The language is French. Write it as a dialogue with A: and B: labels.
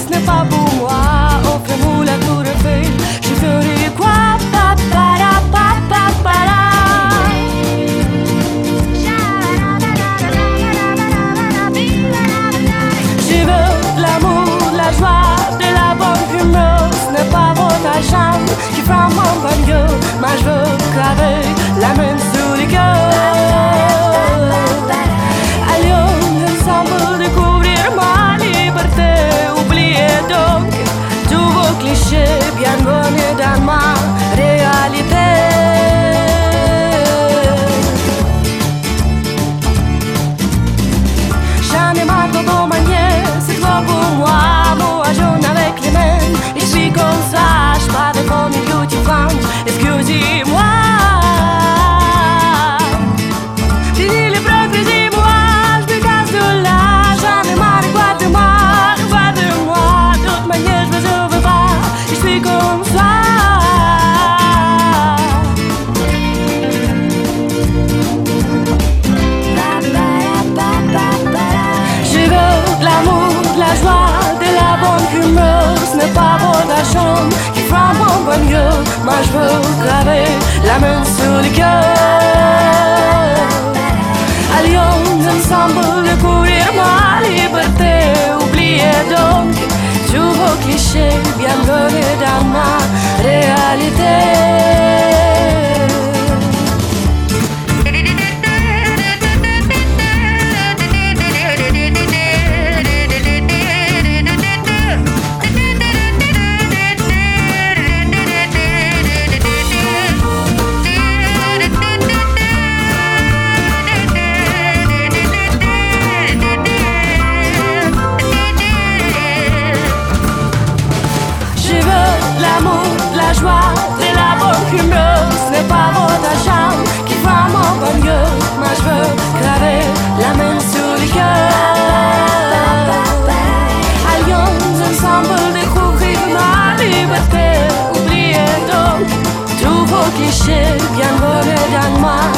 A: ce n'est pas pour moi. Offrez-moi la tour Eiffel, je ferai quoi? Je veux de l'amour, de la joie, de la bonne humeur. Ce n'est pas votre argent qui fera mon bonheur, mais je veux graver la main sur le cœur. Allons ensemble découvrir ma liberté. Oubliez donc tous vos clichés, bienvenue dans ma réalité. J'en ai marre de vos manières, c'est trop pour moi. Moi, jaune avec les mains, et je suis comme ça. Je parle de mon beauty femme, excusez-moi. Fini les progrès, dis-moi, je me casse de là. J'en ai marre, regarde-moi, regarde-moi. D'autre manière, je veux pas, et je suis comme ça. Je veux de l'amour, de la joie, de la bonne humeur. Ce n'est pas votre argent qui fera mon bonheur, moi je veux graver la main sur le cœur. Allons ensemble découvrir ma liberté. Oubliez donc tous vos clichés, bienvenue dans ma réalité. La joie, de la bonne humeur. Ce n'est pas votre argent qui fera mon bonheur, moi je veux graver la main sur le cœur. Allons ensemble découvrir ma liberté. Oubliez donc tous vos clichés, bienvenue dans moi.